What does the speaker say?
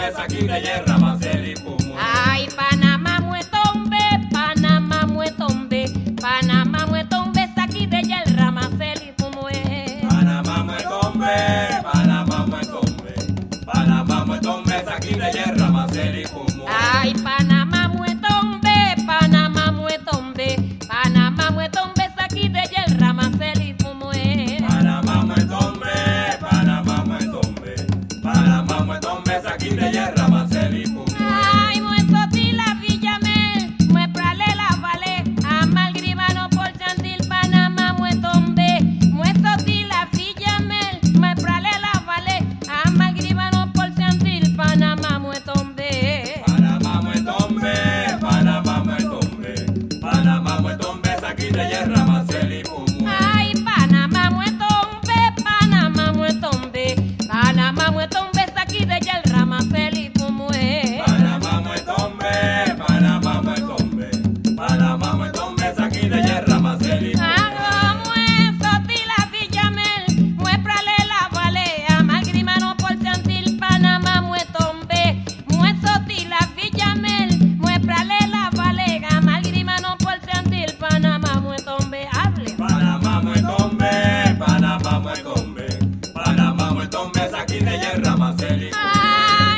Muetombe, Saki de Yerra, Maceli, Pumu. Ay, Panamá, Muetombe, Panamá, Muetombe, Panamá, Muetombe, Saki de Yerra, Maceli, Pumue. Panamá, Muetombe, Panamá, Muetombe, Panamá, Muetombe, Saki de Yerra, Maceli, Pumu. Ay, Panamá, Muetombe, Panamá, Muetombe, Panamá, Muetombe, Saki de Yerra, Maceli, Pumue. Panamá, Muetombe, Panamá, Muetombe, Panamá, Muetombe, Saki de Yerra, Maceli, Pumu. Ay, Muesoti la Villamel, Mueprale la Vale, Amalgrimano por Sandil, Panamá, Muetombe, Muesoti la Villamel, Mueprale la Vale, Amalgrimano por Sandil, Panamá, Muetombe. Panamá, Muetombe, Panamá, Muetombe, Panamá, Muetombe, Saki de Yerra, Maceli, Pumu. Ay, Panamá, Muetombe, Panamá, Muetombe, Panamá, Muetombe, Saki de Yerra, Maceli, Pumue. Panamá, Muetombe, Panamá, Muetombe, Panamá, Muetombe, Saki de Yerra, Maceli, Pumu. Muesoti la Villamel, Mueprale la Vale, Amalgrimano por Sandil, Panamá, Muetombe, Muesoti la Villamel, Mueprale la Vale, Amalgrimano por Sandil, Panamá, Muetombe, hable. Panamá, Muetombe, Panamá, Muetombe, Panamá, Muetombe, Saki de Yerra, Maceli, Pumu.